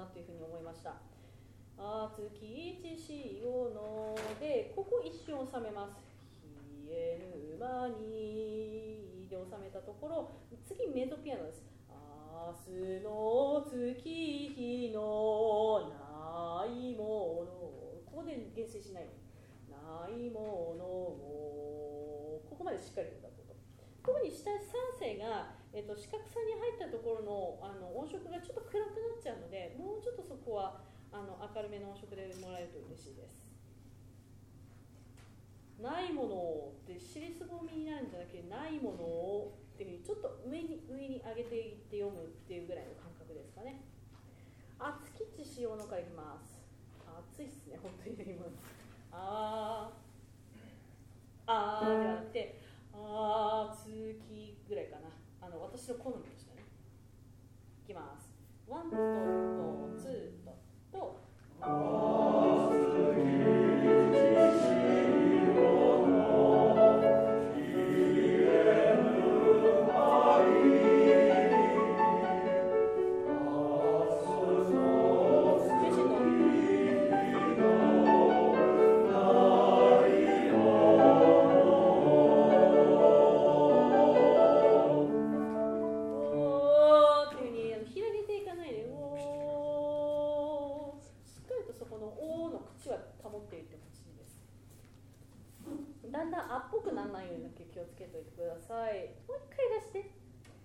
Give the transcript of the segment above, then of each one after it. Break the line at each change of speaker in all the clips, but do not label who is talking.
なというふうに思いました。月一潮ので、ここ一瞬収めます。冷え沼にで収めたところ、次メゾピアノです。明日の月日のないもの、ここで減衰しないように、ないものをここまでしっかりと歌うこと。特に下3声が、四角さに入ったところの、音色がちょっと暗くなっちゃうので、もうちょっとそこは明るめの音色でもらえると嬉しいです。ないものをって尻すぼみになるんじゃなくて、ないものをっていうふうにちょっと上に上げていって読むっていうぐらいの感覚ですかね。月地潮のからいきます。暑いっすね、本当に今。ではなくて、月ぐらいかな。私の好みでしたね。いきます。ワンとツーとだんだんあっぽくならないように気をつけておいてください。もう一回出して。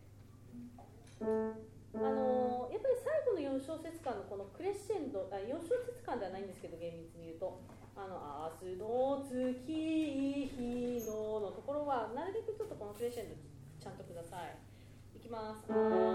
やっぱり最後の4小節間のこのクレッシェンド、4小節間ではないんですけど、厳密に言うと、明日の月日のところはなるべくちょっとこのクレッシェンドちゃんとください。いきます。